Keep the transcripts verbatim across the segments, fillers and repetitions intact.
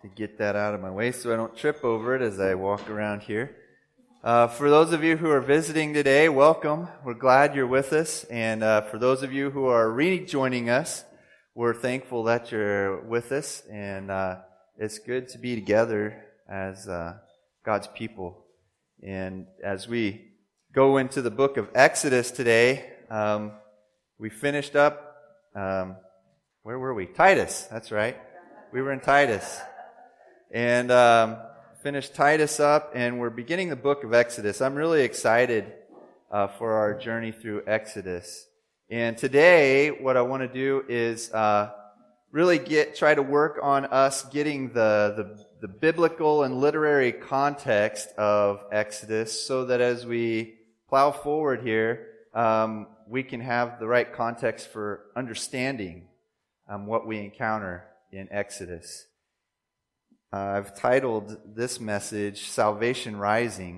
to get that out of my way so I don't trip over it as I walk around here. Uh, for those of you who are visiting today, welcome. We're glad you're with us. And uh, for those of you who are rejoining us, we're thankful that you're with us. And uh, it's good to be together as uh, God's people. And as we go into the book of Exodus today, um, we finished up, um, where were we? Titus, that's right. We were in Titus. And um, finished Titus up, and we're beginning the book of Exodus. I'm really excited uh, for our journey through Exodus. And today, what I want to do is uh, really get try to work on us getting the, the the biblical and literary context of Exodus, so that as we plow forward here, um, we can have the right context for understanding um, what we encounter in Exodus. Uh, I've titled this message, Salvation Rising.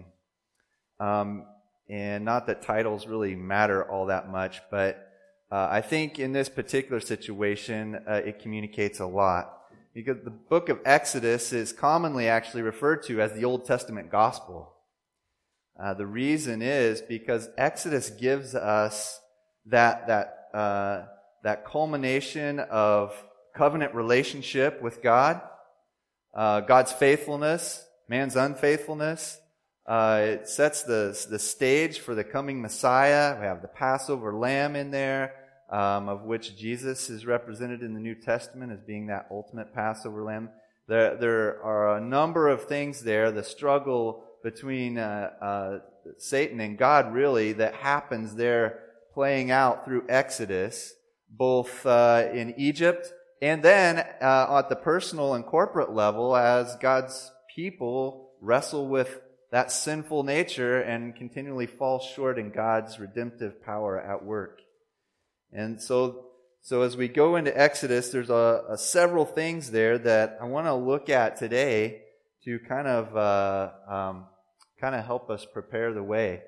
Um, and not that titles really matter all that much, but uh, I think in this particular situation, uh, it communicates a lot. Because the book of Exodus is commonly actually referred to as the Old Testament gospel. Uh, the reason is because Exodus gives us that, that, uh, that culmination of covenant relationship with God, Uh, God's faithfulness, man's unfaithfulness. Uh, it sets the the stage for the coming Messiah. We have the Passover lamb in there, um, of which Jesus is represented in the New Testament as being that ultimate Passover lamb. There, there are a number of things there, the struggle between uh, uh, Satan and God, really, that happens there playing out through Exodus, both uh, in Egypt and then uh, at the personal and corporate level, as God's people wrestle with that sinful nature and continually fall short in God's redemptive power at work. And so, so as we go into Exodus, there's a, a several things there that I want to look at today to kind of uh, um, kind of help us prepare the way.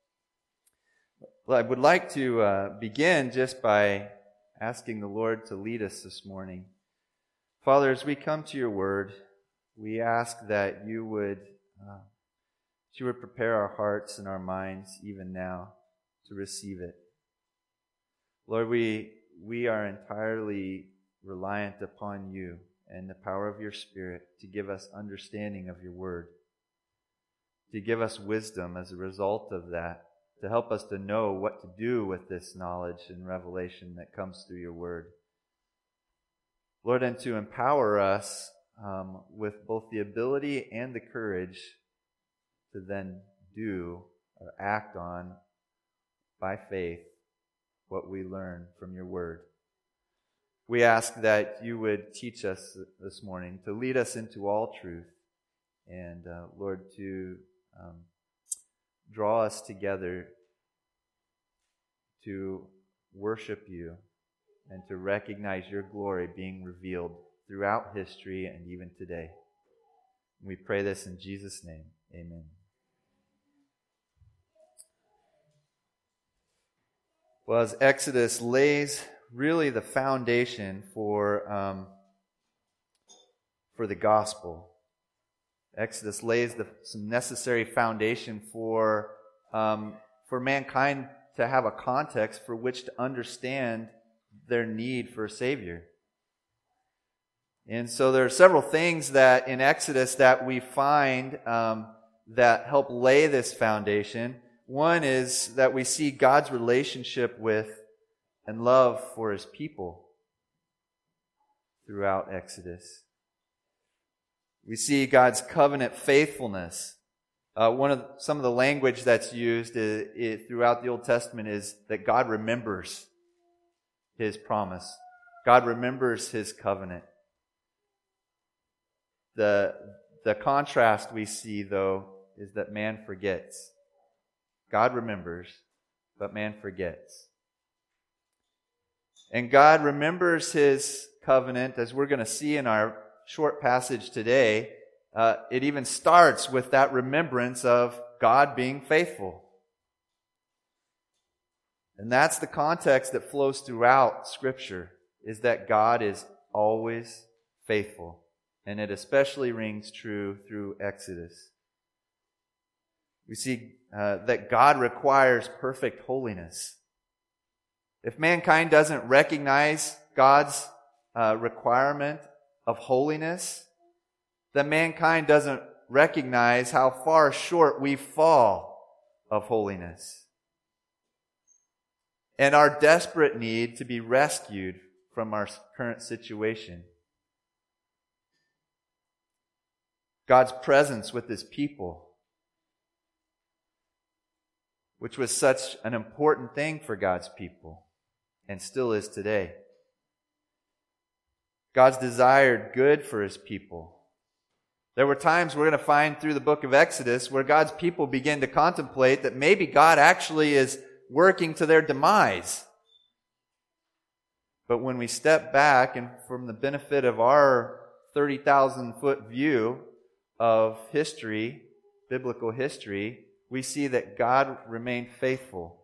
Well, I would like to uh, begin just by asking the Lord to lead us this morning. Father, as we come to your word, we ask that you would, uh, that you would prepare our hearts and our minds even now to receive it. Lord, we, we are entirely reliant upon you and the power of your Spirit to give us understanding of your word, to give us wisdom as a result of that, to help us to know what to do with this knowledge and revelation that comes through your word. Lord, and to empower us um, with both the ability and the courage to then do or act on, by faith, what we learn from your word. We ask that you would teach us this morning, to lead us into all truth, and uh, Lord, to um, draw us together to worship you and to recognize your glory being revealed throughout history and even today. We pray this in Jesus' name. Amen. Well, as Exodus lays really the foundation for um, for the gospel, Exodus lays the, some necessary foundation for um, for mankind to have a context for which to understand their need for a Savior. And so there are several things that in Exodus that we find um, that help lay this foundation. One is that we see God's relationship with and love for His people throughout Exodus. We see God's covenant faithfulness. Uh, one of some of the language that's used is, is, throughout the Old Testament is that God remembers His promise. God remembers His covenant. The, the contrast we see, though, is that man forgets. God remembers, but man forgets. And God remembers His covenant, as we're going to see in our short passage today. Uh, it even starts with that remembrance of God being faithful. And that's the context that flows throughout Scripture, is that God is always faithful. And it especially rings true through Exodus. We see uh, that God requires perfect holiness. If mankind doesn't recognize God's uh, requirement of holiness, then mankind doesn't recognize how far short we fall of holiness and our desperate need to be rescued from our current situation. God's presence with His people, which was such an important thing for God's people and still is today. God's desired good for His people. There were times we're going to find through the book of Exodus where God's people begin to contemplate that maybe God actually is working to their demise. But when we step back and from the benefit of our thirty thousand foot view of history, biblical history, we see that God remained faithful.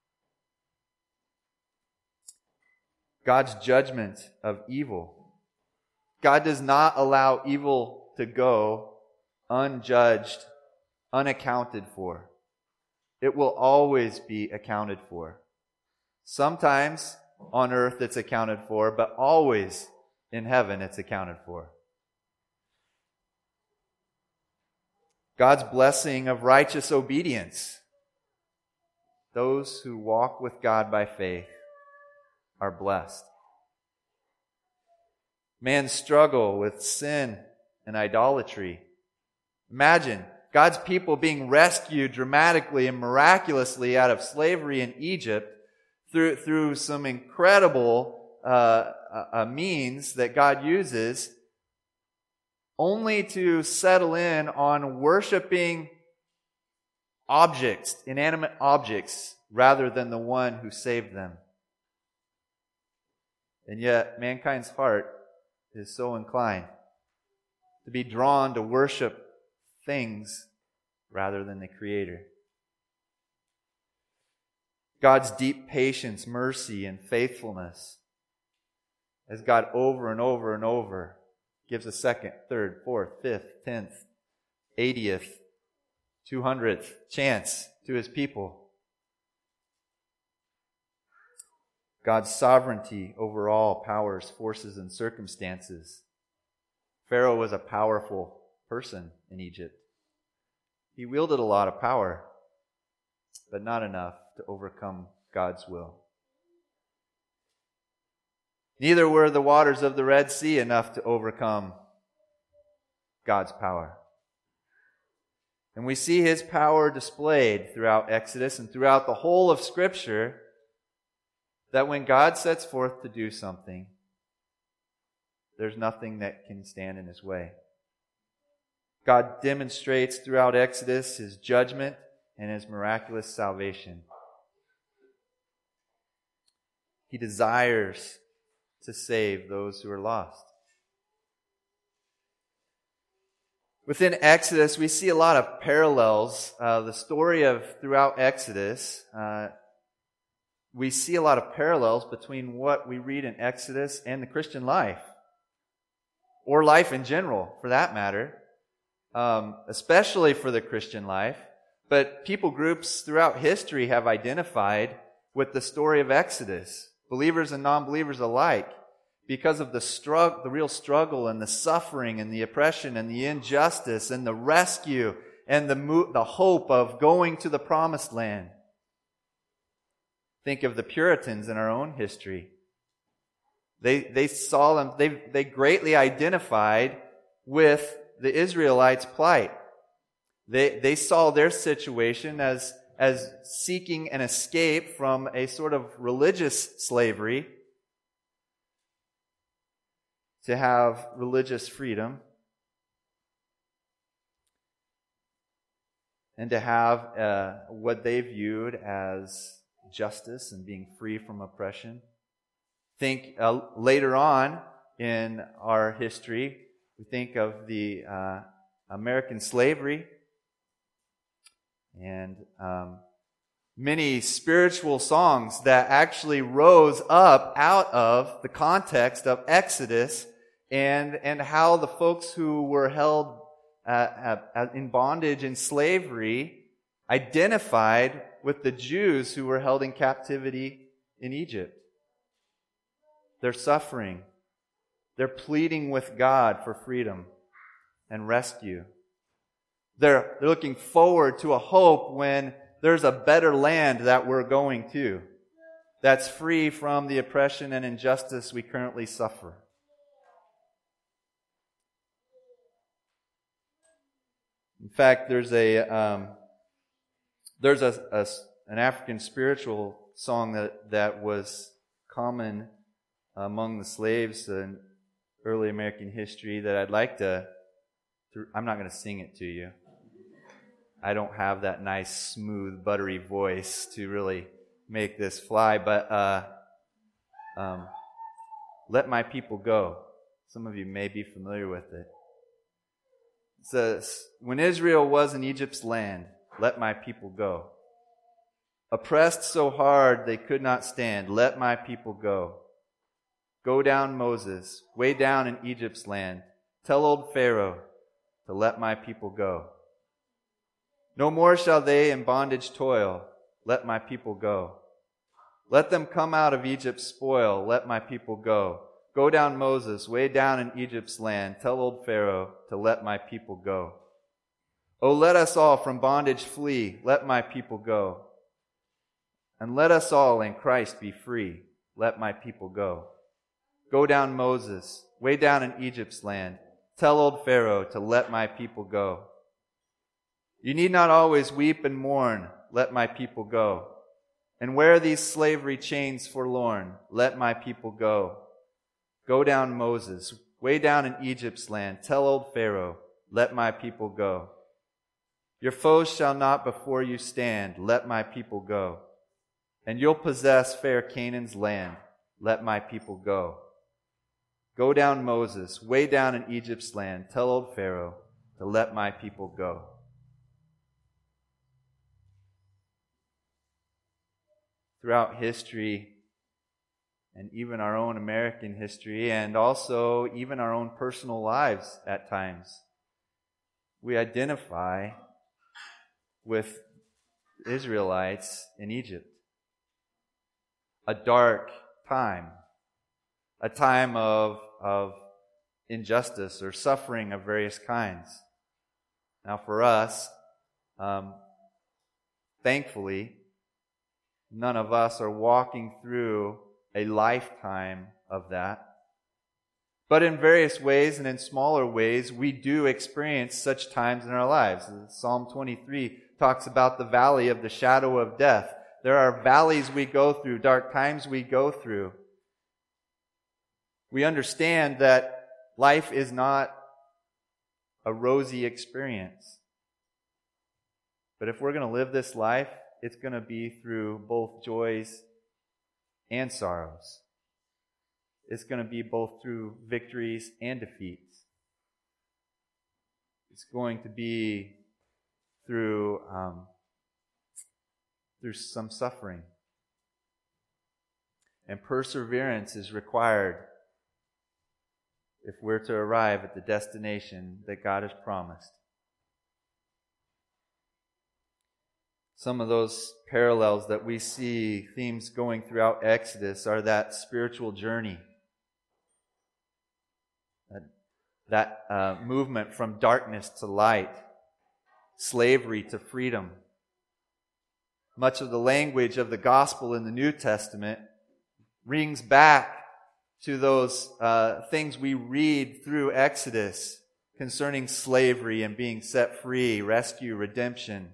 God's judgment of evil. God does not allow evil to go unjudged, unaccounted for. It will always be accounted for. Sometimes on earth it's accounted for, but always in heaven it's accounted for. God's blessing of righteous obedience. Those who walk with God by faith are blessed. Man's struggle with sin and idolatry. Imagine God's people being rescued dramatically and miraculously out of slavery in Egypt through, through some incredible uh, uh, means that God uses, only to settle in on worshiping objects, inanimate objects, rather than the one who saved them. And yet, mankind's heart is so inclined to be drawn to worship things rather than the Creator. God's deep patience, mercy, and faithfulness, as God over and over and over gives a second, third, fourth, fifth, tenth, eightieth, two hundredth chance to His people. God's sovereignty over all powers, forces, and circumstances. Pharaoh was a powerful person in Egypt. He wielded a lot of power, but not enough to overcome God's will. Neither were the waters of the Red Sea enough to overcome God's power. And we see His power displayed throughout Exodus and throughout the whole of Scripture, that when God sets forth to do something, there's nothing that can stand in His way. God demonstrates throughout Exodus His judgment and His miraculous salvation. He desires to save those who are lost. Within Exodus, we see a lot of parallels. Uh, the story of throughout Exodus, uh, we see a lot of parallels between what we read in Exodus and the Christian life, or life in general, for that matter, um, especially for the Christian life. But people groups throughout history have identified with the story of Exodus, believers and non-believers alike, because of the struggle, the real struggle and the suffering and the oppression and the injustice and the rescue and the mo- the hope of going to the promised land. Think of the Puritans in our own history. They they saw them, they they greatly identified with the Israelites' plight. They they saw their situation as as seeking an escape from a sort of religious slavery to have religious freedom and to have uh, what they viewed as justice and being free from oppression. Think uh, later on in our history, we think of the uh, American slavery and um, many spiritual songs that actually rose up out of the context of Exodus and, and how the folks who were held uh, uh, in bondage and slavery identified with the Jews who were held in captivity in Egypt. They're suffering. They're pleading with God for freedom and rescue. They're, they're looking forward to a hope when there's a better land that we're going to, that's free from the oppression and injustice we currently suffer. In fact, there's a um, there's a, a an African spiritual song that that was common among the slaves in early American history that I'd like to. to I'm not going to sing it to you. I don't have that nice, smooth, buttery voice to really make this fly, but uh, um, Let My People Go. Some of you may be familiar with it. It says, when Israel was in Egypt's land, let my people go. Oppressed so hard they could not stand, let my people go. Go down, Moses, way down in Egypt's land. Tell old Pharaoh to let my people go. No more shall they in bondage toil. Let my people go. Let them come out of Egypt's spoil. Let my people go. Go down, Moses, way down in Egypt's land. Tell old Pharaoh to let my people go. Oh, let us all from bondage flee. Let my people go. And let us all in Christ be free. Let my people go. Go down, Moses, way down in Egypt's land. Tell old Pharaoh to let my people go. You need not always weep and mourn. Let my people go. And wear these slavery chains forlorn. Let my people go. Go down, Moses, way down in Egypt's land. Tell old Pharaoh, let my people go. Your foes shall not before you stand. Let my people go. And you'll possess fair Canaan's land. Let my people go. Go down, Moses, way down in Egypt's land. Tell old Pharaoh to let my people go. Throughout history, and even our own American history, and also even our own personal lives at times, we identify with Israelites in Egypt. A dark time, a time of, of injustice or suffering of various kinds. Now for us, um, thankfully, none of us are walking through a lifetime of that. But in various ways and in smaller ways, we do experience such times in our lives. Psalm twenty-three talks about the valley of the shadow of death. There are valleys we go through, dark times we go through. We understand that life is not a rosy experience. But if we're going to live this life, it's going to be through both joys and sorrows. It's going to be both through victories and defeats. It's going to be through um, through some suffering. And perseverance is required if we're to arrive at the destination that God has promised. Some of those parallels that we see, themes going throughout Exodus, are that spiritual journey. That, that uh, movement from darkness to light, slavery to freedom. Much of the language of the gospel in the New Testament rings back to those uh, things we read through Exodus concerning slavery and being set free, rescue, redemption.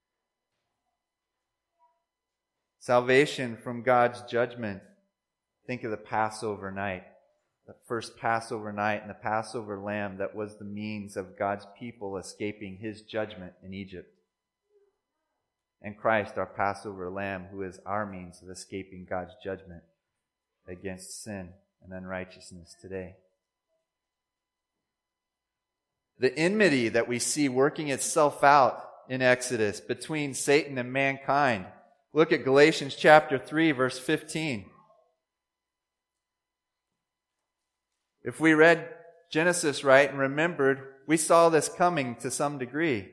Salvation from God's judgment. Think of the Passover night. The first Passover night and the Passover lamb that was the means of God's people escaping His judgment in Egypt. And Christ, our Passover lamb, who is our means of escaping God's judgment against sin and unrighteousness today. The enmity that we see working itself out in Exodus between Satan and mankind. Look at Galatians chapter three, verse fifteen. If we read Genesis right and remembered, we saw this coming to some degree.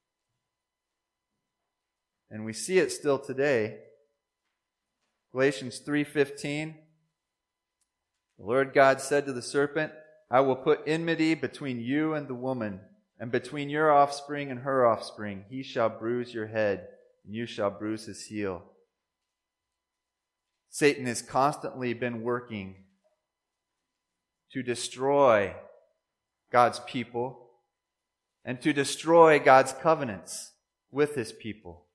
And we see it still today. Galatians three fifteen. The Lord God said to the serpent, I will put enmity between you and the woman, and between your offspring and her offspring. He shall bruise your head, and you shall bruise his heel. Satan has constantly been working to destroy God's people and to destroy God's covenants with his people.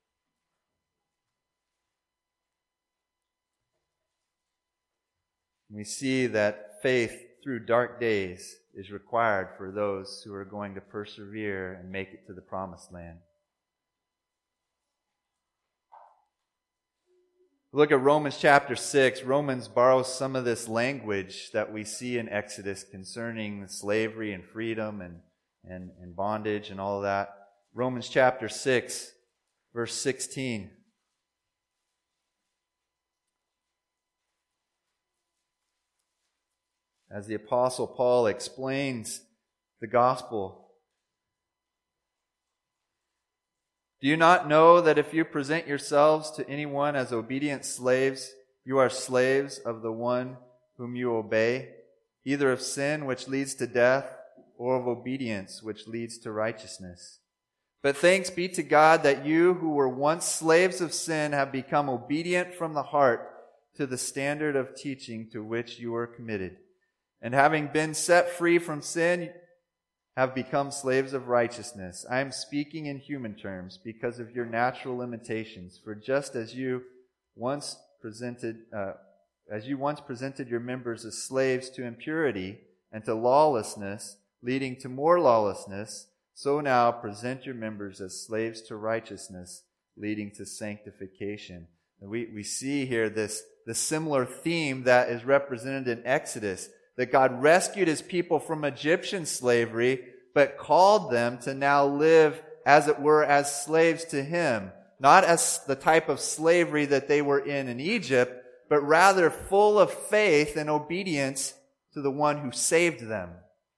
We see that faith through dark days is required for those who are going to persevere and make it to the promised land. Look at Romans chapter six. Romans borrows some of this language that we see in Exodus concerning slavery and freedom and, and, and bondage and all of that. Romans chapter six, verse sixteen. As the Apostle Paul explains the gospel, do you not know that if you present yourselves to anyone as obedient slaves, you are slaves of the one whom you obey, either of sin which leads to death, or of obedience which leads to righteousness? But thanks be to God that you who were once slaves of sin have become obedient from the heart to the standard of teaching to which you were committed. And having been set free from sin, have become slaves of righteousness. I am speaking in human terms because of your natural limitations. For just as you once presented, uh, as you once presented your members as slaves to impurity and to lawlessness, leading to more lawlessness, so now present your members as slaves to righteousness, leading to sanctification. And we, we see here this, this similar theme that is represented in Exodus, that God rescued his people from Egyptian slavery, but called them to now live, as it were, as slaves to him. Not as the type of slavery that they were in in Egypt, but rather full of faith and obedience to the one who saved them.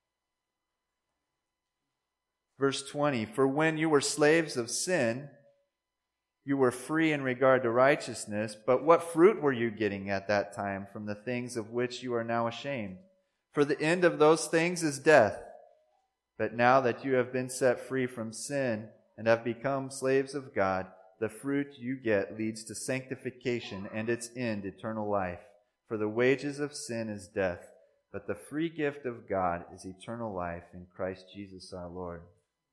Verse twenty, for when you were slaves of sin, you were free in regard to righteousness, but what fruit were you getting at that time from the things of which you are now ashamed? For the end of those things is death. But now that you have been set free from sin and have become slaves of God, the fruit you get leads to sanctification and its end, eternal life. For the wages of sin is death, but the free gift of God is eternal life in Christ Jesus our Lord.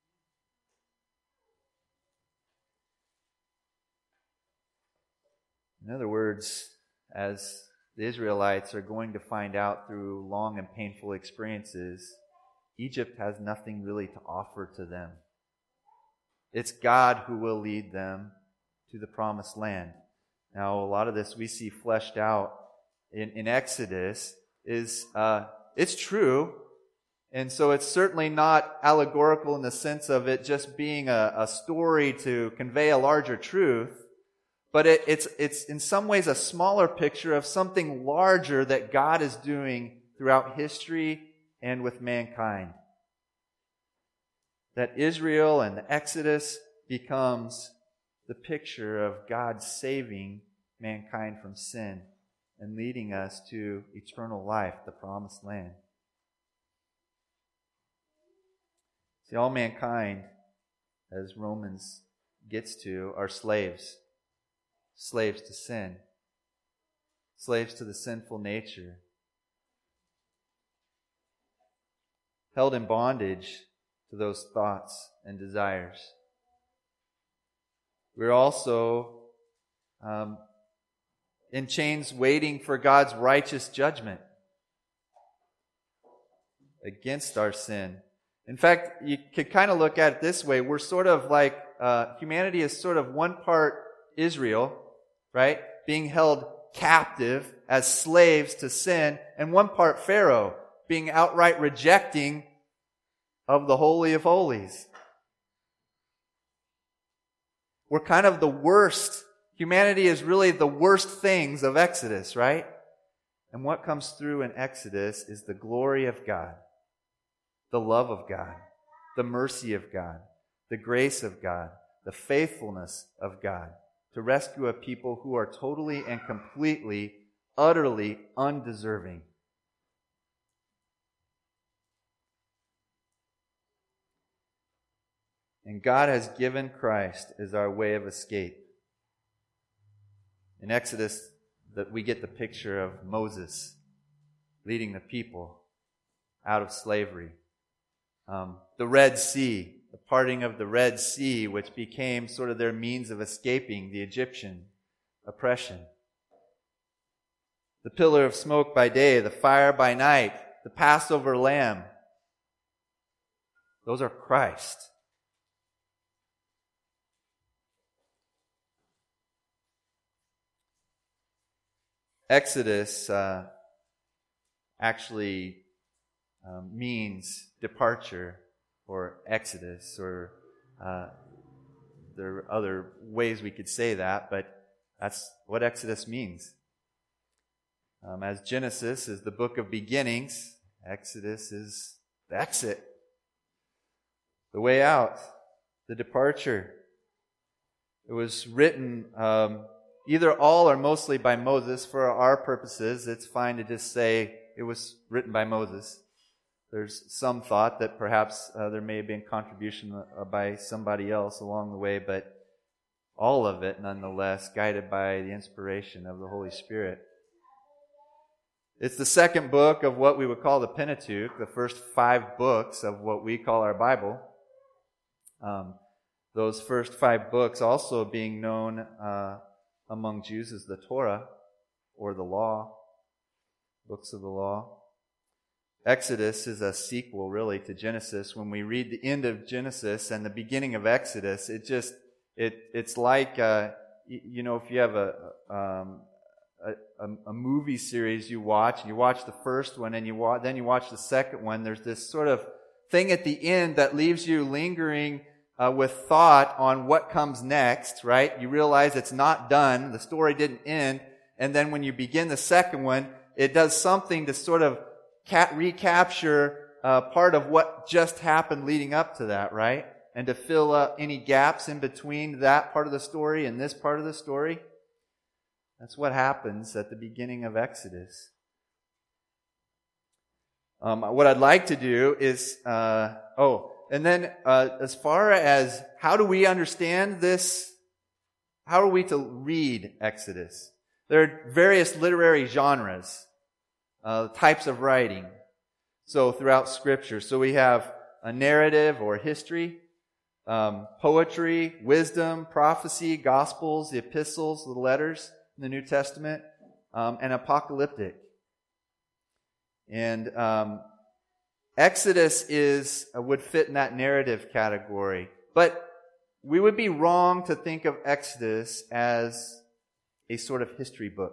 In other words, as the Israelites are going to find out through long and painful experiences, Egypt has nothing really to offer to them. It's God who will lead them to the promised land. Now, a lot of this we see fleshed out in, in Exodus is, uh, it's true. And so it's certainly not allegorical in the sense of it just being a, a story to convey a larger truth. But it, it's, it's in some ways a smaller picture of something larger that God is doing throughout history and with mankind. That Israel and the Exodus becomes the picture of God saving mankind from sin and leading us to eternal life, the promised land. See, all mankind, as Romans gets to, are slaves. Slaves to sin. Slaves to the sinful nature. Held in bondage to those thoughts and desires. We're also um, in chains waiting for God's righteous judgment against our sin. In fact, you could kind of look at it this way. We're sort of like, uh, humanity is sort of one part Israel, right? Being held captive as slaves to sin, and one part Pharaoh, being outright rejecting of the Holy of Holies. We're kind of the worst. Humanity is really the worst things of Exodus, right? And what comes through in Exodus is the glory of God. the love of God, the mercy of God, the grace of God, the faithfulness of God, to rescue a people who are totally and completely, utterly undeserving. And God has given Christ as our way of escape. In Exodus, that we get the picture of Moses leading the people out of slavery. Um, the Red Sea, the parting of the Red Sea, which became sort of their means of escaping the Egyptian oppression. The pillar of smoke by day, the fire by night, the Passover lamb. Those are Christ. Exodus uh, actually um, means departure or exodus, or uh, there are other ways we could say that, but that's what Exodus means. Um, as Genesis is the book of beginnings, Exodus is the exit, the way out, the departure. It was written um, either all or mostly by Moses. For our purposes, it's fine to just say it was written by Moses. There's some thought that perhaps uh, there may have been contribution uh, by somebody else along the way, but all of it, nonetheless, guided by the inspiration of the Holy Spirit. It's the second book of what we would call the Pentateuch, the first five books of what we call our Bible. Um, those first five books also being known uh, among Jews as the Torah, or the law, books of the law. Exodus is a sequel, really, to Genesis. When we read the end of Genesis and the beginning of Exodus, it just, it it's like, uh, you know, if you have a, um, a, a movie series you watch, and you watch the first one, and you watch, then you watch the second one, there's this sort of thing at the end that leaves you lingering Uh, with thought on what comes next, right? You realize it's not done. The story didn't end. And then when you begin the second one, it does something to sort of ca- recapture uh, part of what just happened leading up to that, right? And to fill up any gaps in between that part of the story and this part of the story. That's what happens at the beginning of Exodus. Um, what I'd like to do is, uh, oh, And then uh, as far as how do we understand this, how are we to read Exodus? There are various literary genres, uh, types of writing, so throughout Scripture. So we have a narrative or history, um, poetry, wisdom, prophecy, gospels, the epistles, the letters in the New Testament, um, and apocalyptic. And um Exodus is uh, would fit in that narrative category. But we would be wrong to think of Exodus as a sort of history book.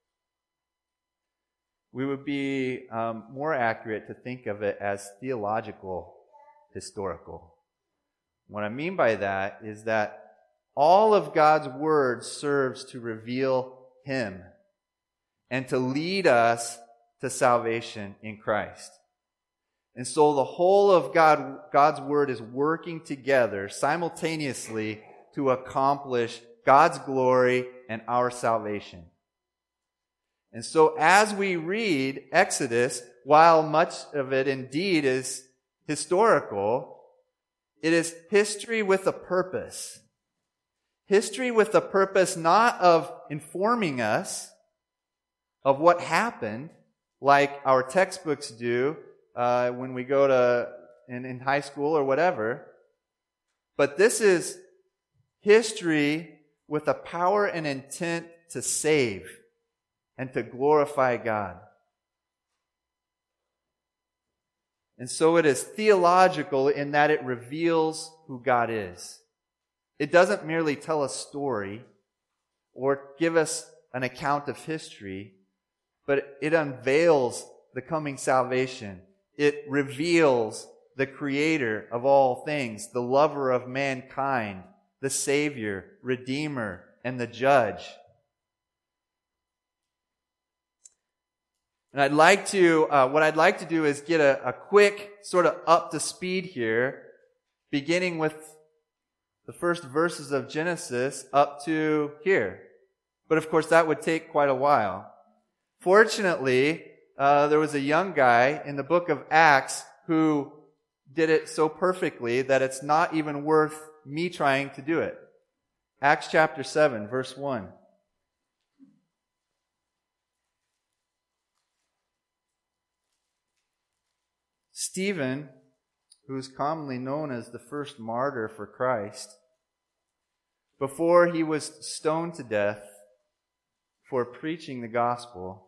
We would be um, more accurate to think of it as theological, historical. What I mean by that is that all of God's Word serves to reveal Him and to lead us to salvation in Christ. And so the whole of God, God's Word is working together simultaneously to accomplish God's glory and our salvation. And so as we read Exodus, while much of it indeed is historical, it is history with a purpose. History with a purpose not of informing us of what happened, like our textbooks do, Uh, when we go to in, in high school or whatever. But this is history with a power and intent to save and to glorify God. And so it is theological in that it reveals who God is. It doesn't merely tell a story or give us an account of history, but it unveils the coming salvation. It reveals the Creator of all things, the lover of mankind, the Savior, Redeemer, and the Judge. And I'd like to, uh, what I'd like to do is get a, a quick sort of up to speed here, beginning with the first verses of Genesis up to here. But of course, that would take quite a while. Fortunately, uh, there was a young guy in the book of Acts who did it so perfectly that it's not even worth me trying to do it. Acts chapter seven, verse one. Stephen, who is commonly known as the first martyr for Christ, before he was stoned to death for preaching the gospel,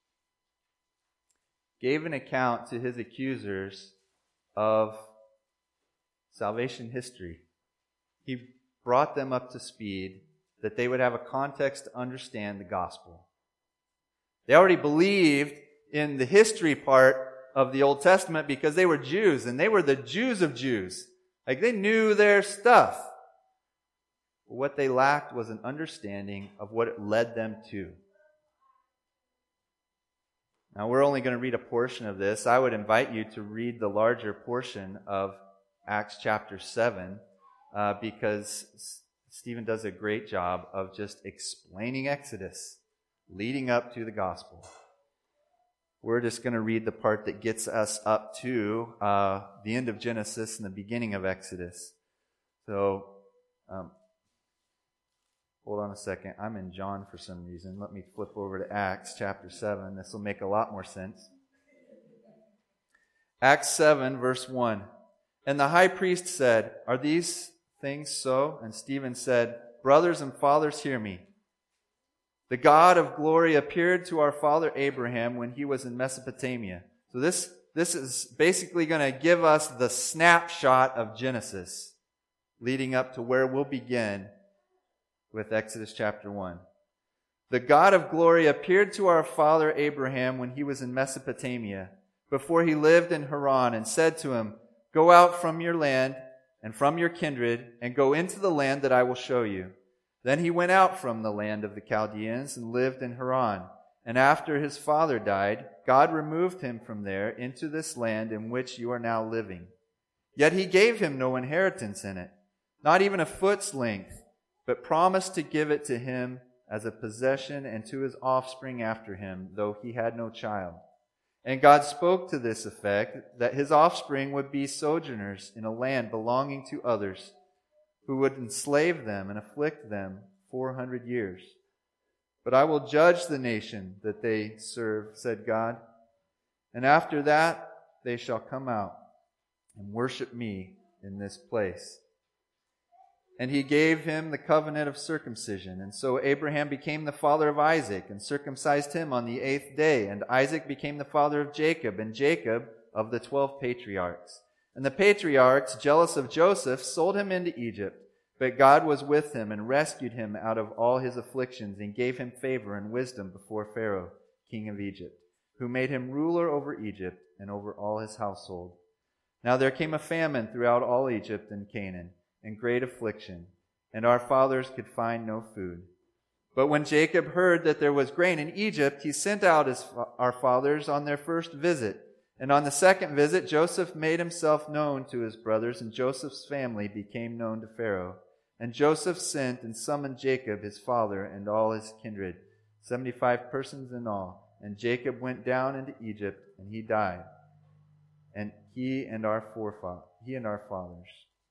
gave an account to his accusers of salvation history. He brought them up to speed that they would have a context to understand the gospel. They already believed in the history part of the Old Testament because they were Jews, and they were the Jews of Jews. Like, they knew their stuff. But what they lacked was an understanding of what it led them to. Now, we're only going to read a portion of this. I would invite you to read the larger portion of Acts chapter seven, uh, because Stephen does a great job of just explaining Exodus, leading up to the gospel. We're just going to read the part that gets us up to uh, the end of Genesis and the beginning of Exodus. So, um, hold on a second. I'm in John for some reason. Let me flip over to Acts chapter seven. This will make a lot more sense. Acts seven, verse one. And the high priest said, "Are these things so?" And Stephen said, "Brothers and fathers, hear me. The God of glory appeared to our father Abraham when he was in Mesopotamia." So this, this is basically going to give us the snapshot of Genesis, leading up to where we'll begin with Exodus chapter one. "The God of glory appeared to our father Abraham when he was in Mesopotamia, before he lived in Haran, and said to him, 'Go out from your land and from your kindred, and go into the land that I will show you.' Then he went out from the land of the Chaldeans and lived in Haran. And after his father died, God removed him from there into this land in which you are now living. Yet he gave him no inheritance in it, not even a foot's length, but promised to give it to him as a possession and to his offspring after him, though he had no child. And God spoke to this effect, that his offspring would be sojourners in a land belonging to others, who would enslave them and afflict them four hundred years. But I will judge the nation that they serve, said God. And after that they shall come out and worship me in this place." And he gave him the covenant of circumcision. And so Abraham became the father of Isaac, and circumcised him on the eighth day. And Isaac became the father of Jacob, and Jacob of the twelve patriarchs. And the patriarchs, jealous of Joseph, sold him into Egypt. But God was with him and rescued him out of all his afflictions, and gave him favor and wisdom before Pharaoh, king of Egypt, who made him ruler over Egypt and over all his household. Now there came a famine throughout all Egypt and Canaan, and great affliction, and our fathers could find no food. But when Jacob heard that there was grain in Egypt, he sent out his, our fathers on their first visit. And on the second visit, Joseph made himself known to his brothers, and Joseph's family became known to Pharaoh. And Joseph sent and summoned Jacob, his father, and all his kindred, seventy-five persons in all. And Jacob went down into Egypt, and he died, and he and our forefathers, he and our fathers.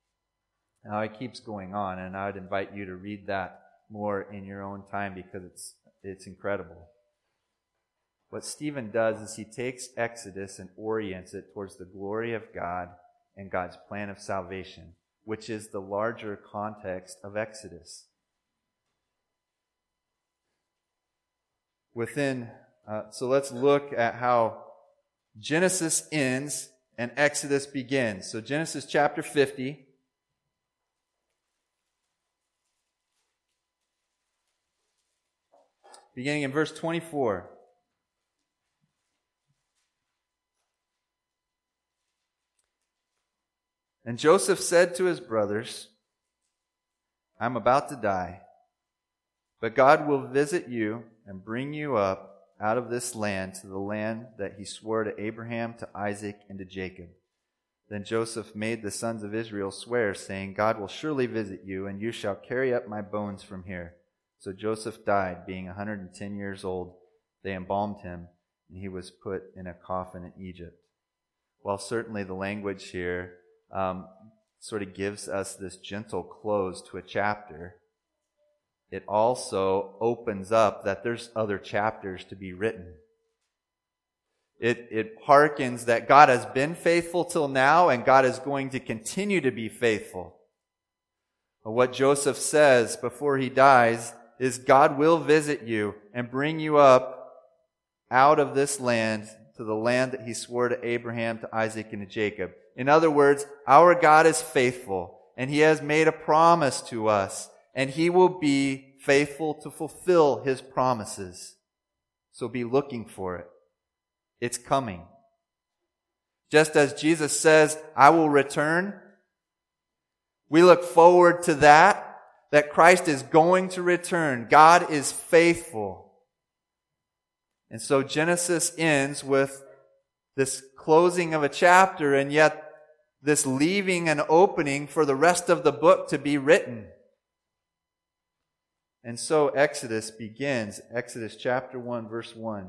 Now it keeps going on, and I would invite you to read that more in your own time, because it's it's incredible. What Stephen does is he takes Exodus and orients it towards the glory of God and God's plan of salvation, which is the larger context of Exodus. Within, uh, so let's look at how Genesis ends and Exodus begins. So Genesis chapter fifty. Beginning in verse twenty-four. And Joseph said to his brothers, "I'm about to die, but God will visit you and bring you up out of this land to the land that he swore to Abraham, to Isaac, and to Jacob. Then Joseph made the sons of Israel swear, saying, God will surely visit you, and you shall carry up my bones from here. So Joseph died, being one hundred ten years old. They embalmed him, and he was put in a coffin in Egypt. Well, certainly the language here um, sort of gives us this gentle close to a chapter. It also opens up that there's other chapters to be written. It, it hearkens that God has been faithful till now, and God is going to continue to be faithful. What Joseph says before he dies is God will visit you and bring you up out of this land to the land that he swore to Abraham, to Isaac, and to Jacob. In other words, our God is faithful, and he has made a promise to us, and he will be faithful to fulfill his promises. So be looking for it. It's coming. Just as Jesus says, I will return, we look forward to that, that Christ is going to return. God is faithful. And so Genesis ends with this closing of a chapter, and yet this leaving an opening for the rest of the book to be written. And so Exodus begins, Exodus chapter one, verse one.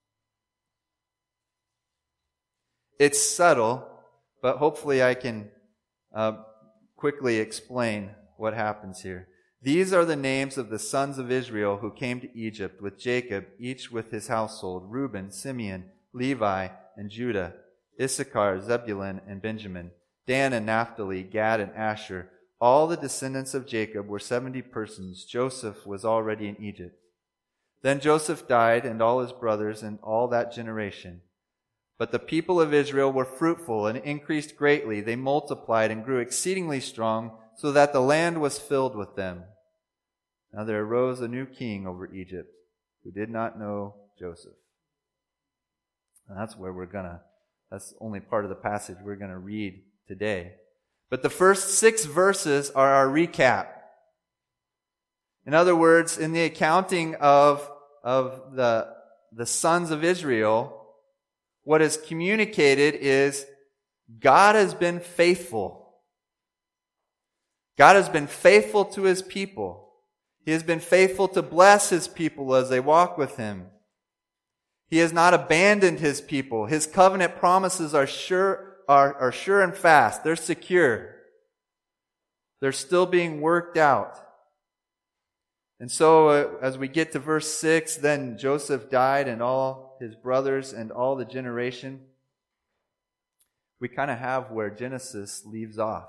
It's subtle, but hopefully I can uh, quickly explain what happens here. These are the names of the sons of Israel who came to Egypt with Jacob, each with his household: Reuben, Simeon, Levi, and Judah, Issachar, Zebulun, and Benjamin, Dan and Naphtali, Gad and Asher. All the descendants of Jacob were seventy persons. Joseph was already in Egypt. Then Joseph died, and all his brothers, and all that generation. But the people of Israel were fruitful and increased greatly. They multiplied and grew exceedingly strong, so that the land was filled with them. Now there arose a new king over Egypt, who did not know Joseph. And that's where we're gonna, that's only part of the passage we're gonna read today. But the first six verses are our recap. In other words, in the accounting of, of the, the sons of Israel, what is communicated is God has been faithful. God has been faithful to his people. He has been faithful to bless his people as they walk with him. He has not abandoned his people. His covenant promises are sure, are, are sure and fast. They're secure. They're still being worked out. And so uh, as we get to verse six, then Joseph died, and all his brothers and all the generation. We kind of have where Genesis leaves off.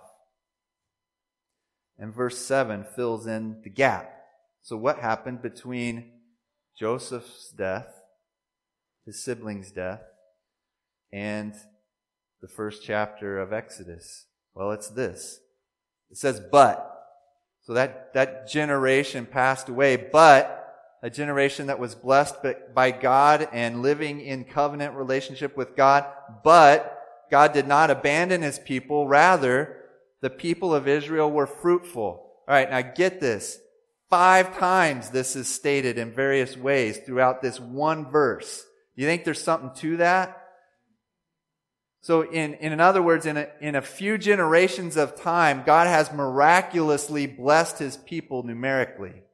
And verse seven fills in the gap. So what happened between Joseph's death, his siblings' death, and the first chapter of Exodus? Well, it's this. It says, but. So that, that generation passed away, but a generation that was blessed by God and living in covenant relationship with God. But God did not abandon his people. Rather, the people of Israel were fruitful. All right, now get this. Five times this is stated in various ways throughout this one verse. You think there's something to that? So in, in other words, in a, in a few generations of time, God has miraculously blessed his people numerically.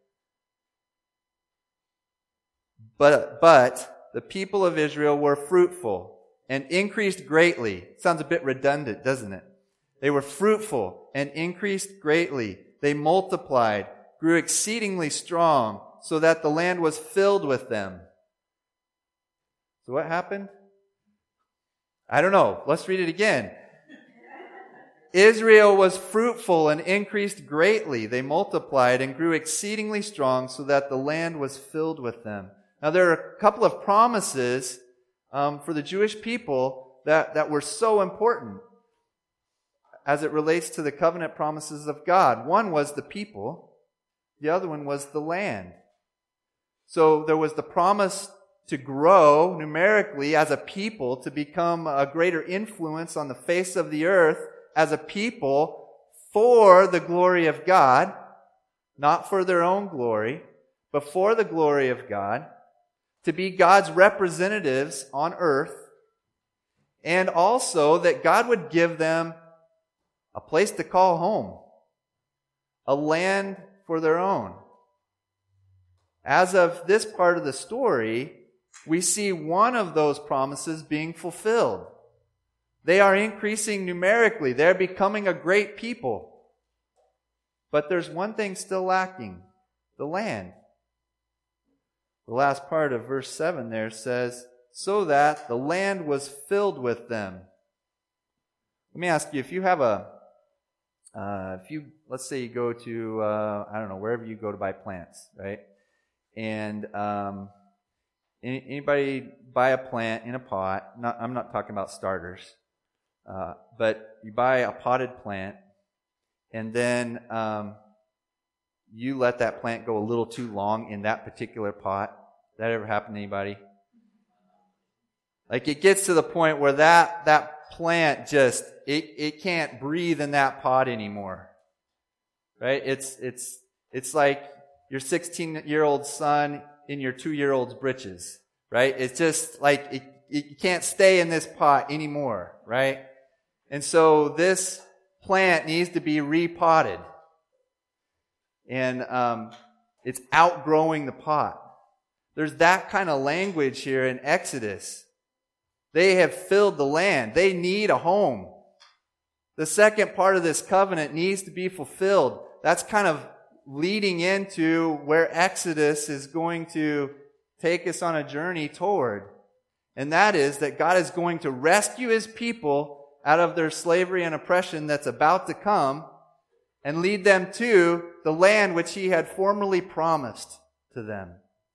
But, but the people of Israel were fruitful and increased greatly. Sounds a bit redundant, doesn't it? They were fruitful and increased greatly. They multiplied, grew exceedingly strong, so that the land was filled with them. So what happened? I don't know. Let's read it again. Israel was fruitful and increased greatly. They multiplied and grew exceedingly strong, so that the land was filled with them. Now, there are a couple of promises um, for the Jewish people that, that were so important as it relates to the covenant promises of God. One was the people. The other one was the land. So there was the promise to grow numerically as a people, to become a greater influence on the face of the earth as a people for the glory of God, not for their own glory, but for the glory of God. to be God's representatives on earth, and also that God would give them a place to call home, a land for their own. As of this part of the story, we see one of those promises being fulfilled. They are increasing numerically. They're becoming a great people. But there's one thing still lacking: the land. The last part of verse seven there says, so that the land was filled with them. Let me ask you, if you have a, uh, if you, let's say you go to, uh, I don't know, wherever you go to buy plants, right? And um, any, anybody buy a plant in a pot? Not, I'm not talking about starters, uh, but you buy a potted plant, and then um, you let that plant go a little too long in that particular pot. That ever happened to anybody? Like it gets to the point where that that plant just it it can't breathe in that pot anymore, right? It's it's it's like your sixteen-year-old son in your two-year-old's britches, right? It's just like it, it can't stay in this pot anymore, right? And so this plant needs to be repotted, and um, it's outgrowing the pot. There's that kind of language here in Exodus. They have filled the land. They need a home. The second part of this covenant needs to be fulfilled. That's kind of leading into where Exodus is going to take us on a journey toward. And that is that God is going to rescue His people out of their slavery and oppression that's about to come and lead them to the land which He had formerly promised to them.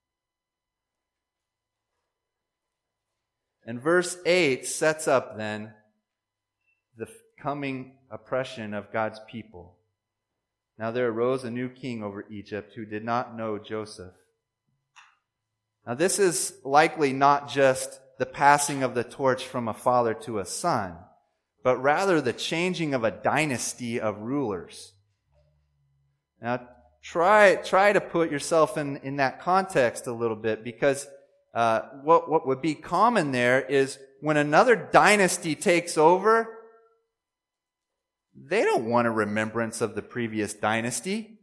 And verse eight sets up then the coming oppression of God's people. Now there arose a new king over Egypt who did not know Joseph. Now this is likely not just the passing of the torch from a father to a son, but rather the changing of a dynasty of rulers. Now try, try to put yourself in, in that context a little bit, because Uh, what, what would be common there is when another dynasty takes over, they don't want a remembrance of the previous dynasty.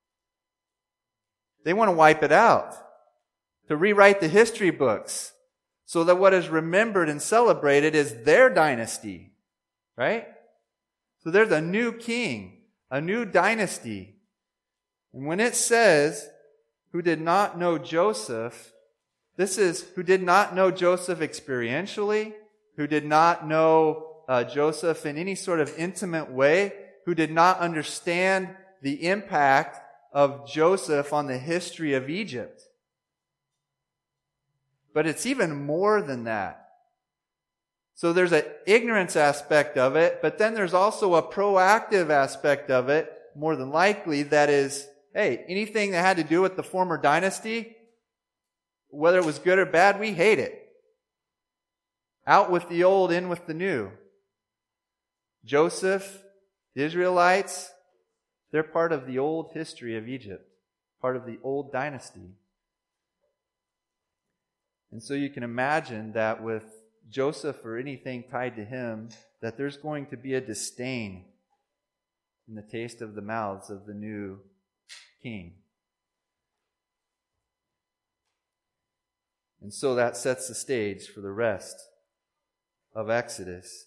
They want to wipe it out, to rewrite the history books, so that what is remembered and celebrated is their dynasty, right? So there's a new king, a new dynasty. And when it says, who did not know Joseph, this is who did not know Joseph experientially, who did not know uh, Joseph in any sort of intimate way, who did not understand the impact of Joseph on the history of Egypt. But it's even more than that. So there's an ignorance aspect of it, but then there's also a proactive aspect of it, more than likely, that is, hey, anything that had to do with the former dynasty, whether it was good or bad, we hate it. Out with the old, in with the new. Joseph, the Israelites, they're part of the old history of Egypt, part of the old dynasty. And so you can imagine that with Joseph or anything tied to him, that there's going to be a disdain in the taste of the mouths of the new king. And so that sets the stage for the rest of Exodus.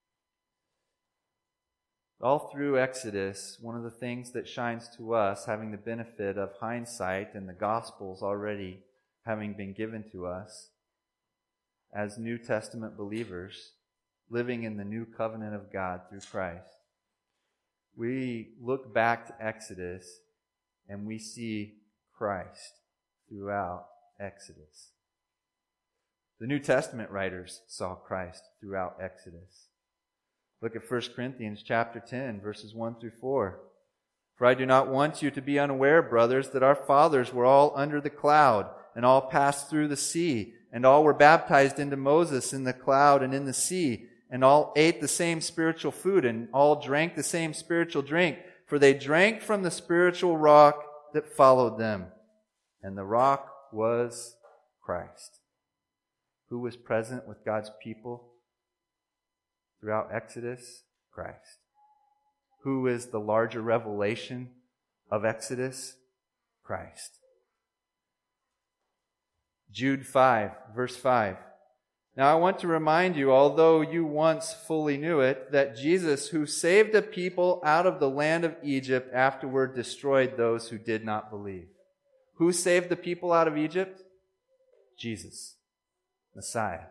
All through Exodus, one of the things that shines to us, having the benefit of hindsight and the Gospels already having been given to us as New Testament believers, living in the new covenant of God through Christ, we look back to Exodus and we see Christ throughout Exodus. The New Testament writers saw Christ throughout Exodus. Look at First Corinthians chapter ten, verses one through four. For I do not want you to be unaware, brothers, that our fathers were all under the cloud, and all passed through the sea, and all were baptized into Moses in the cloud and in the sea, and all ate the same spiritual food, and all drank the same spiritual drink, for they drank from the spiritual rock that followed them, and the rock was Christ. Who was present with God's people throughout Exodus? Christ. Who is the larger revelation of Exodus? Christ. Jude five, verse five. Now I want to remind you, although you once fully knew it, that Jesus, who saved a people out of the land of Egypt, afterward destroyed those who did not believe. Who saved the people out of Egypt? Jesus, Messiah.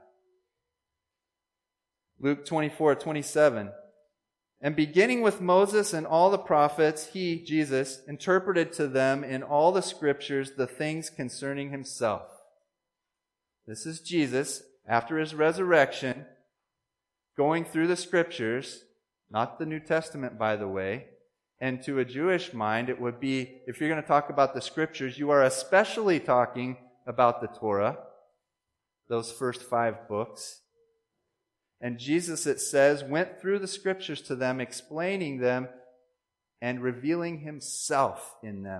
Luke twenty-four, twenty-seven. And beginning with Moses and all the prophets, he, Jesus, interpreted to them in all the scriptures the things concerning himself. This is Jesus, after his resurrection, going through the scriptures, not the New Testament, by the way. And to a Jewish mind, it would be, if you're going to talk about the scriptures, you are especially talking about the Torah, those first five books. And Jesus, it says, went through the scriptures to them, explaining them and revealing himself in them.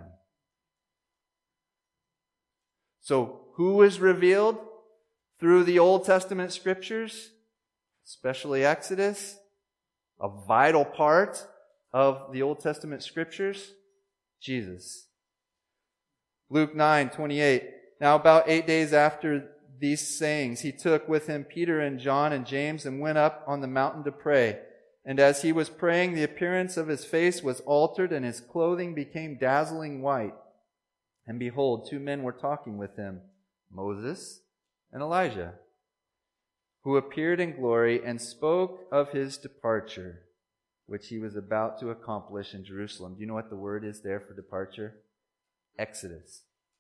So, who is revealed through the Old Testament scriptures, especially Exodus? A vital part of the Old Testament scriptures? Jesus. Luke nine, twenty-eight. Now about eight days after these sayings, he took with him Peter and John and James and went up on the mountain to pray. And as he was praying, the appearance of his face was altered, and his clothing became dazzling white. And behold, two men were talking with him, Moses and Elijah, who appeared in glory and spoke of his departure, which he was about to accomplish in Jerusalem. Do you know what the word is there for departure? Exodus.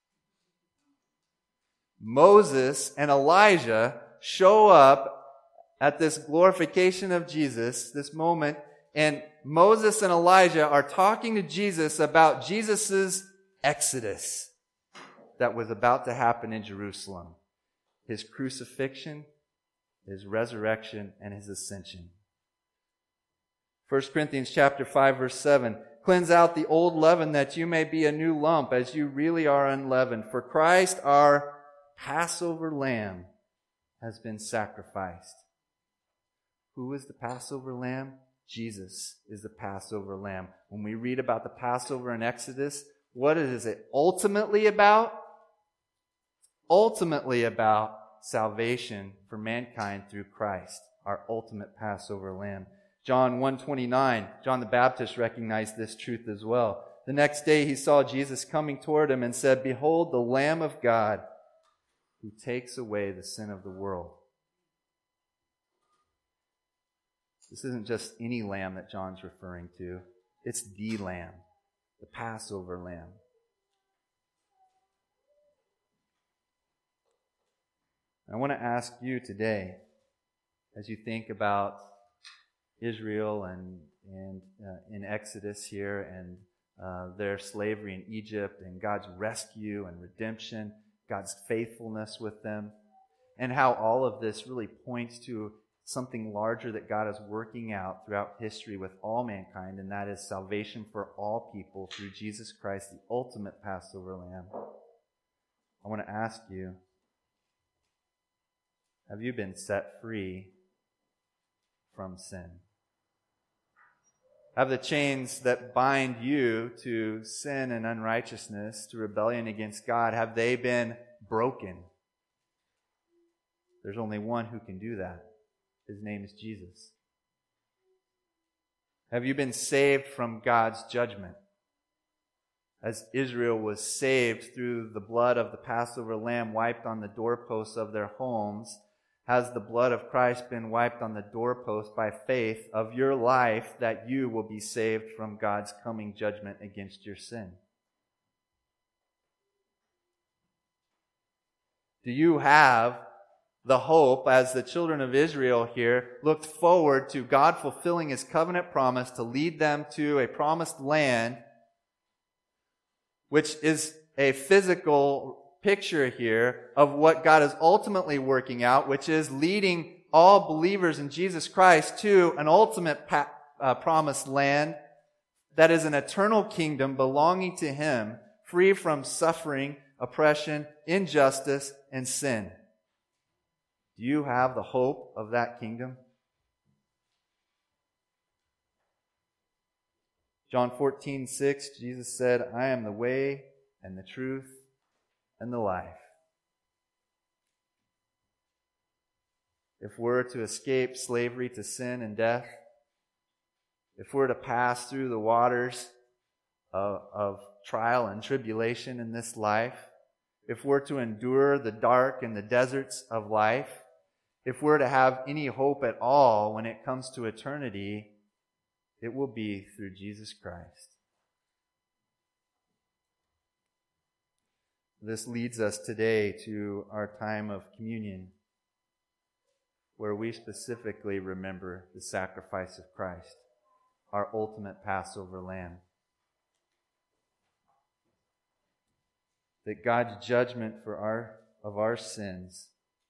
Moses and Elijah show up at this glorification of Jesus, this moment, and Moses and Elijah are talking to Jesus about Jesus' exodus that was about to happen in Jerusalem. His crucifixion, his resurrection, and his ascension. First Corinthians chapter five, verse seven. Cleanse out the old leaven that you may be a new lump, as you really are unleavened. For Christ, our Passover lamb, has been sacrificed. Who is the Passover lamb? Jesus is the Passover lamb. When we read about the Passover in Exodus, what is it ultimately about? Ultimately about salvation for mankind through Christ, our ultimate Passover lamb. John one twenty-nine, John the Baptist recognized this truth as well. The next day he saw Jesus coming toward him and said, Behold, the Lamb of God, who takes away the sin of the world. This isn't just any lamb that John's referring to. It's the Lamb, the Passover lamb. I want to ask you today, as you think about Israel and, and uh, in Exodus here and uh, their slavery in Egypt and God's rescue and redemption, God's faithfulness with them, and how all of this really points to something larger that God is working out throughout history with all mankind, and that is salvation for all people through Jesus Christ, the ultimate Passover lamb. I want to ask you, have you been set free from sin? Have the chains that bind you to sin and unrighteousness, to rebellion against God, have they been broken? There's only one who can do that. His name is Jesus. Have you been saved from God's judgment? As Israel was saved through the blood of the Passover lamb wiped on the doorposts of their homes, has the blood of Christ been wiped on the doorpost by faith of your life, that you will be saved from God's coming judgment against your sin? Do you have the hope, as the children of Israel here looked forward to God fulfilling His covenant promise to lead them to a promised land, which is a physical picture here of what God is ultimately working out, which is leading all believers in Jesus Christ to an ultimate pa- uh, promised land that is an eternal kingdom belonging to Him, free from suffering, oppression, injustice, and sin. Do you have the hope of that kingdom? John fourteen six, Jesus said, I am the way and the truth and the life. If we're to escape slavery to sin and death, if we're to pass through the waters of, of trial and tribulation in this life, if we're to endure the dark and the deserts of life, if we're to have any hope at all when it comes to eternity, it will be through Jesus Christ. This leads us today to our time of communion, where we specifically remember the sacrifice of Christ, our ultimate Passover lamb. That God's judgment for our of our sins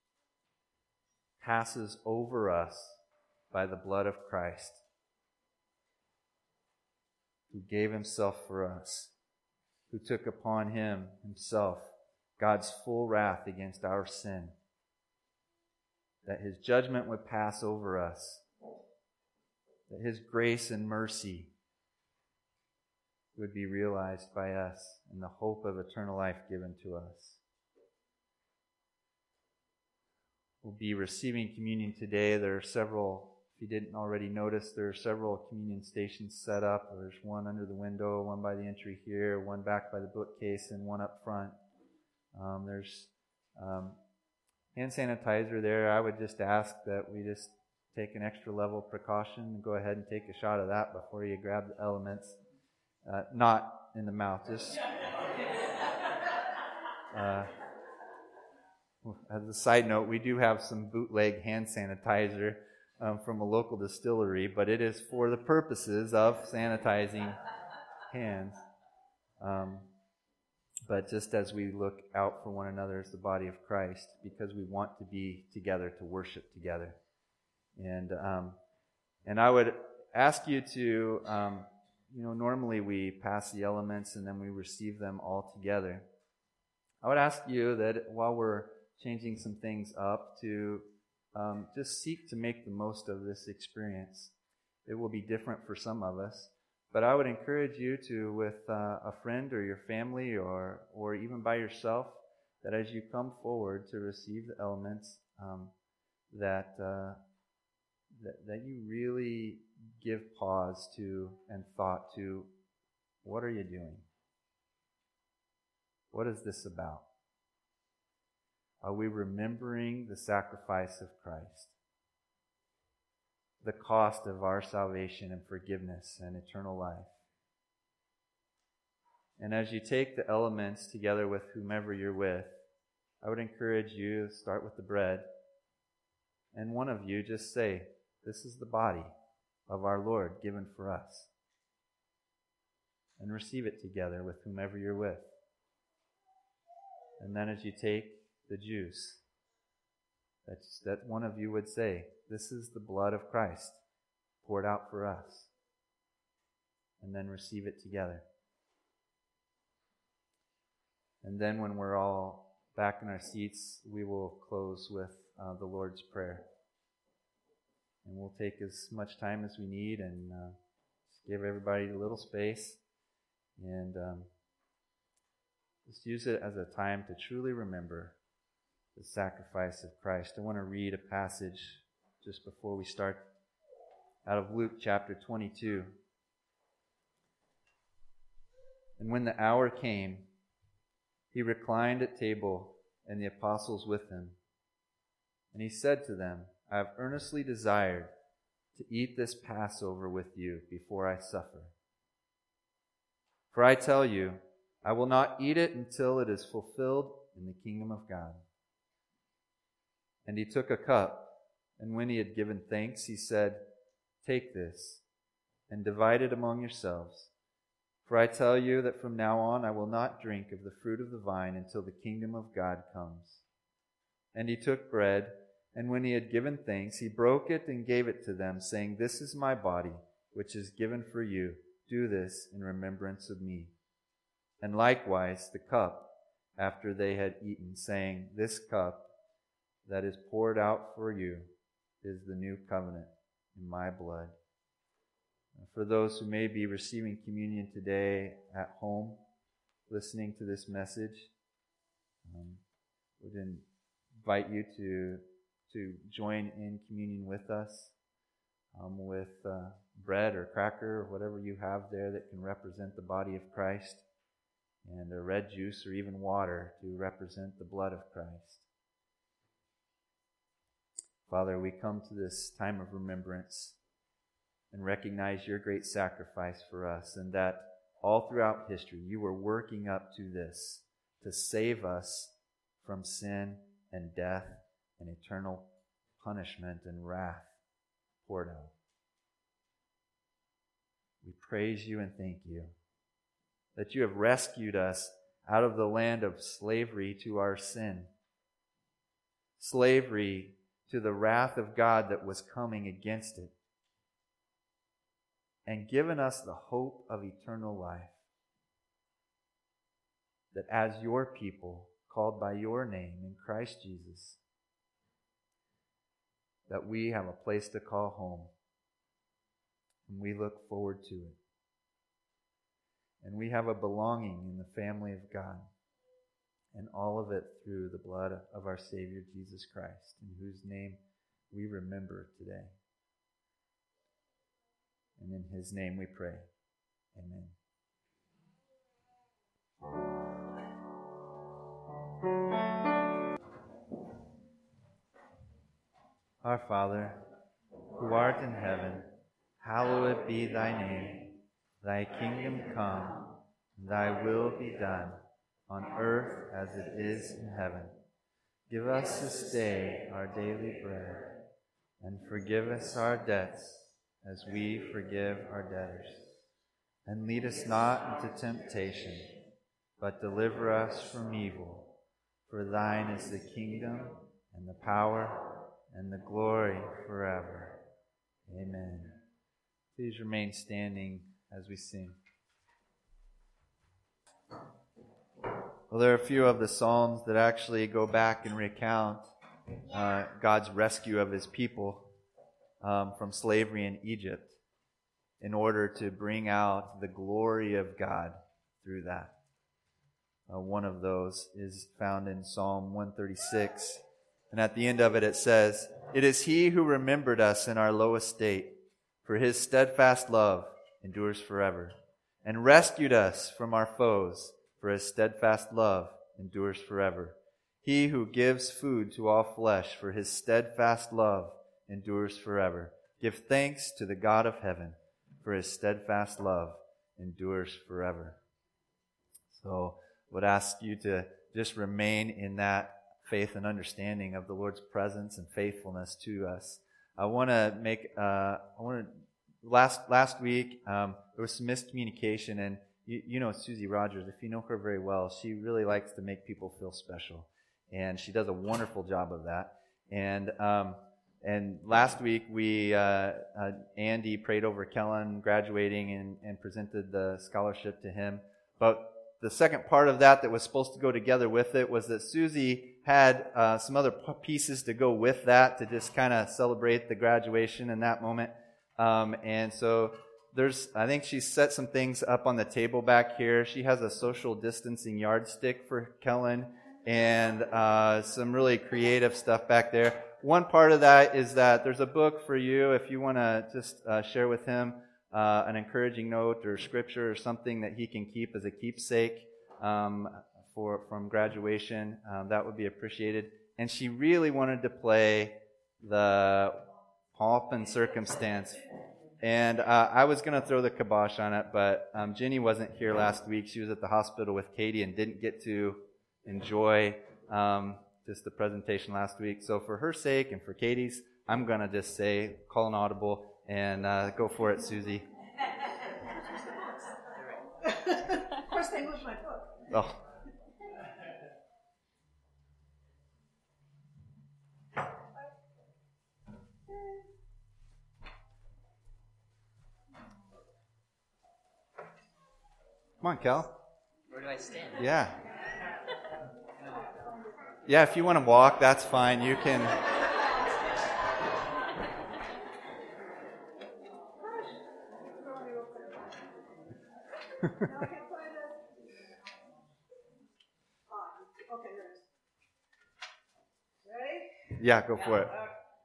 passes over us by the blood of Christ, who gave himself for us, who took upon him himself God's full wrath against our sin, that his judgment would pass over us, that his grace and mercy would be realized by us, and the hope of eternal life given to us. We'll be receiving communion today. There are several, if you didn't already notice, there are several communion stations set up. There's one under the window, one by the entry here, one back by the bookcase, and one up front. Um, there's um, hand sanitizer there. I would just ask that we just take an extra level of precaution and go ahead and take a shot of that before you grab the elements. Uh, not in the mouth, just uh, as a side note, we do have some bootleg hand sanitizer um, from a local distillery, but it is for the purposes of sanitizing hands. Um, but just as we look out for one another as the body of Christ, because we want to be together, to worship together. And um, and I would ask you to, um, you know, normally we pass the elements and then we receive them all together. I would ask you that while we're changing some things up, to um, just seek to make the most of this experience. It will be different for some of us, but I would encourage you to, with uh, a friend or your family, or or even by yourself, that as you come forward to receive the elements, um, that, uh, that that you really give pause to and thought to, what are you doing? What is this about? Are we remembering the sacrifice of Christ? The cost of our salvation and forgiveness and eternal life? And as you take the elements together with whomever you're with, I would encourage you to start with the bread. And one of you just say, this is the body of our Lord given for us. And receive it together with whomever you're with. And then as you take the juice, that's, that one of you would say, this is the blood of Christ poured out for us. And then receive it together. And then when we're all back in our seats, we will close with uh, the Lord's Prayer. And we'll take as much time as we need and uh, just give everybody a little space. And um, just use it as a time to truly remember the sacrifice of Christ. I want to read a passage just before we start out of Luke chapter twenty-two. And when the hour came, he reclined at table, and the apostles with him. And he said to them, I have earnestly desired to eat this Passover with you before I suffer. For I tell you, I will not eat it until it is fulfilled in the kingdom of God. And he took a cup, and when he had given thanks, he said, take this, and divide it among yourselves. For I tell you that from now on I will not drink of the fruit of the vine until the kingdom of God comes. And he took bread, and when he had given thanks, he broke it and gave it to them, saying, this is my body, which is given for you. Do this in remembrance of me. And likewise the cup, after they had eaten, saying, "This cup that is poured out for you is the new covenant in my blood." And for those who may be receiving communion today at home, listening to this message, um, we would invite you to, to join in communion with us um, with uh, bread or cracker or whatever you have there that can represent the body of Christ, and a red juice or even water to represent the blood of Christ. Father, we come to this time of remembrance and recognize your great sacrifice for us, and that all throughout history you were working up to this to save us from sin and death and eternal punishment and wrath poured out. We praise you and thank you that you have rescued us out of the land of slavery to our sin, slavery to the wrath of God that was coming against it, and given us the hope of eternal life. That as your people, called by your name in Christ Jesus, that we have a place to call home, and we look forward to it. And we have a belonging in the family of God, and all of it through the blood of our Savior Jesus Christ, in whose name we remember today. And in his name we pray. Amen. Our Father, who art in heaven, hallowed be thy name. Thy kingdom come, thy will be done, on earth as it is in heaven. Give us this day our daily bread, and forgive us our debts as we forgive our debtors. And lead us not into temptation, but deliver us from evil. For thine is the kingdom, and the power, and the glory forever. Amen. Please remain standing as we sing. Well, there are a few of the Psalms that actually go back and recount uh, God's rescue of his people um, from slavery in Egypt in order to bring out the glory of God through that. Uh, one of those is found in Psalm one thirty-six. And at the end of it, it says, "It is he who remembered us in our low estate, for his steadfast love endures forever, and rescued us from our foes, for his steadfast love endures forever. He who gives food to all flesh, for his steadfast love endures forever. Give thanks to the God of heaven, for his steadfast love endures forever." So I would ask you to just remain in that faith and understanding of the Lord's presence and faithfulness to us. I want to make, uh, I want to, last last week, um, there was some miscommunication, and you, you know Susie Rogers, if you know her very well, she really likes to make people feel special, and she does a wonderful job of that. And um, and last week, we uh, uh, Andy prayed over Kellen graduating and, and presented the scholarship to him, but the second part of that that was supposed to go together with it was that Susie had uh, some other pieces to go with that to just kind of celebrate the graduation in that moment. Um, and so there's, I think she set some things up on the table back here. She has a social distancing yardstick for Kellen and uh, some really creative stuff back there. One part of that is that there's a book for you if you want to just uh, share with him Uh, an encouraging note or scripture or something that he can keep as a keepsake um, for from graduation. Um, that would be appreciated. And she really wanted to play the pomp and circumstance. And uh, I was going to throw the kibosh on it, but um, Jenny wasn't here last week. She was at the hospital with Katie and didn't get to enjoy um, just the presentation last week. So for her sake and for Katie's, I'm going to just say, call an audible. And uh, go for it, Susie. Of course, they moved my book. Oh. Come on, Cal. Where do I stand? Yeah. Yeah, if you want to walk, that's fine. You can. Now I can find it. Ah, okay, there it is. Ready? Yeah, go for it.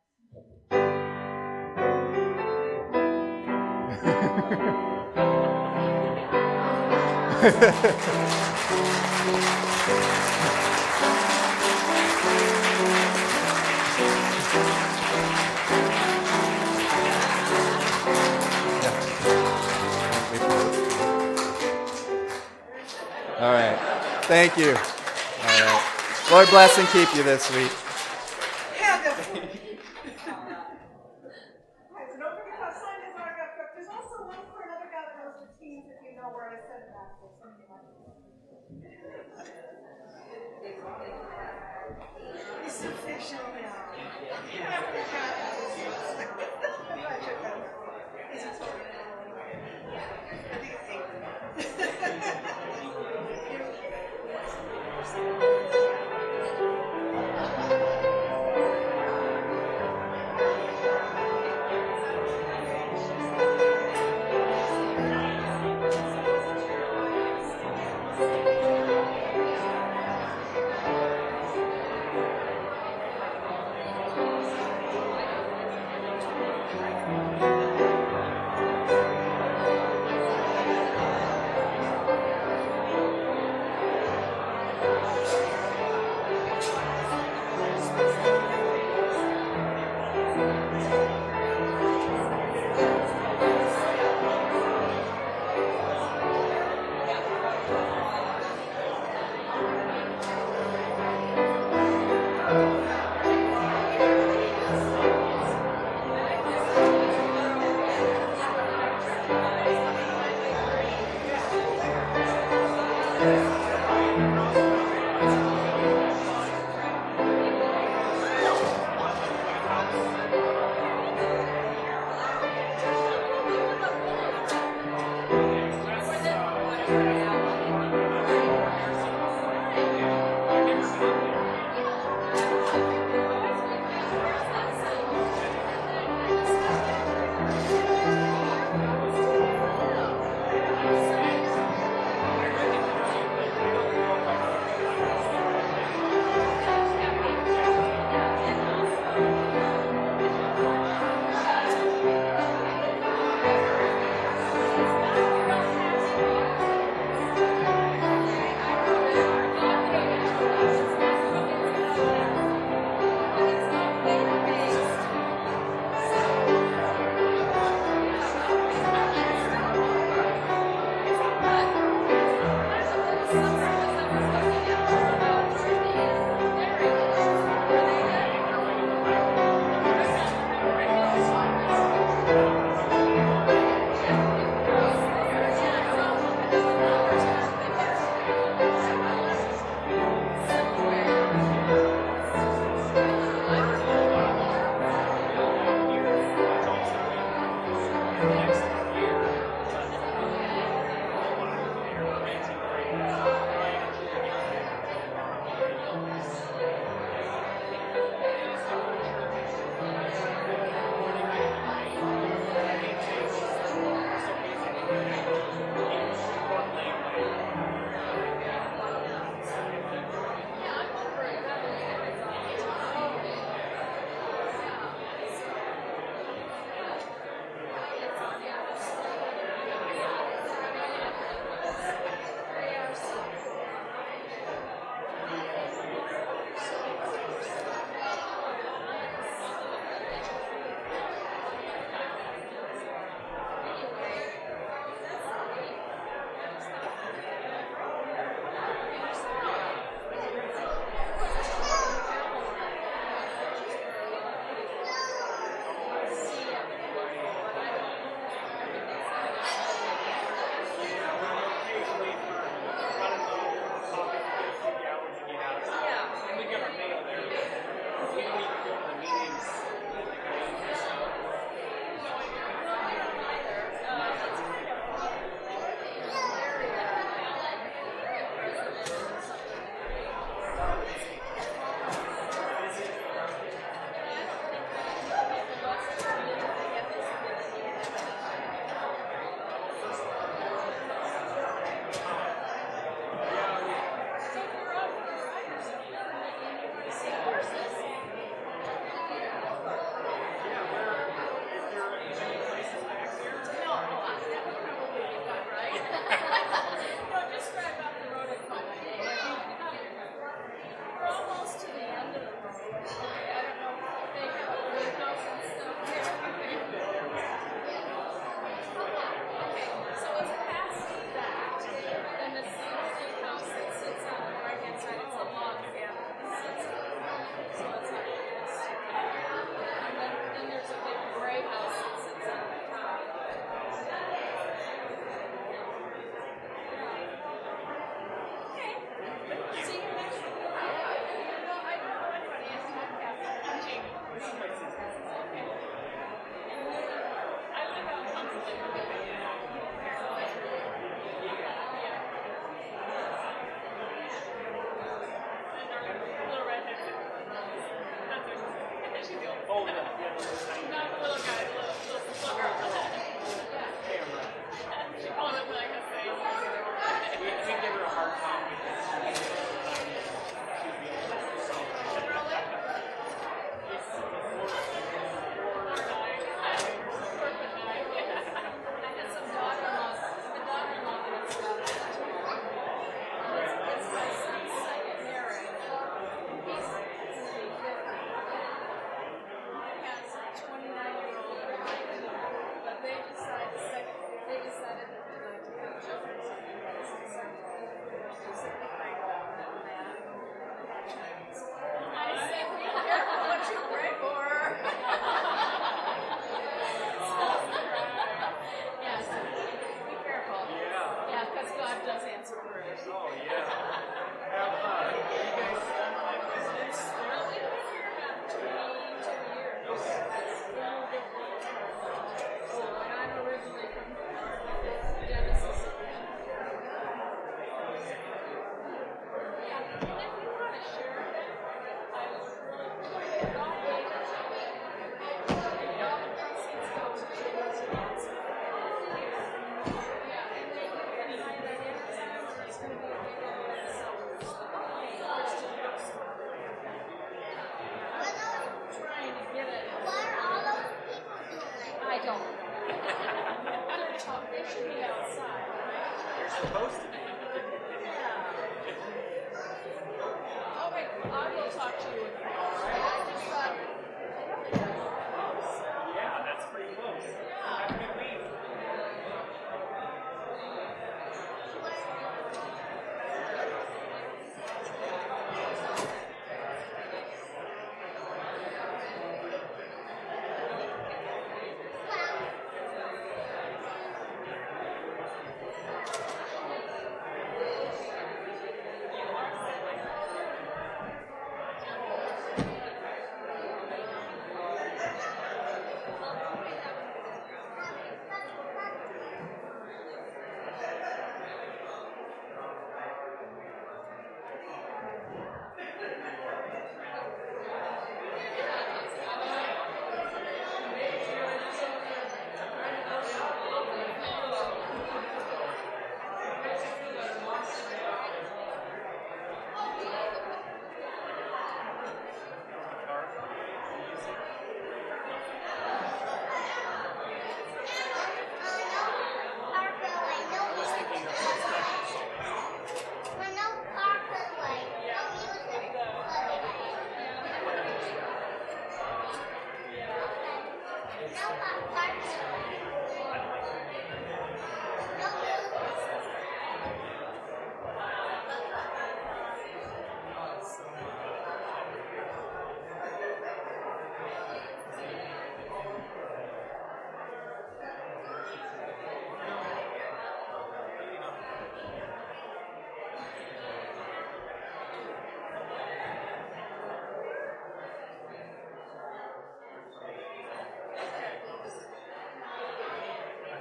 All right. Thank you. All right. Lord bless and keep you this week. Yeah, definitely. All right, so don't forget how signed is our got cooked. There's also one for another guy that knows the teams if you know where I said that. It's a fiction now. Is it sorry? I think it's eight. supposed to be.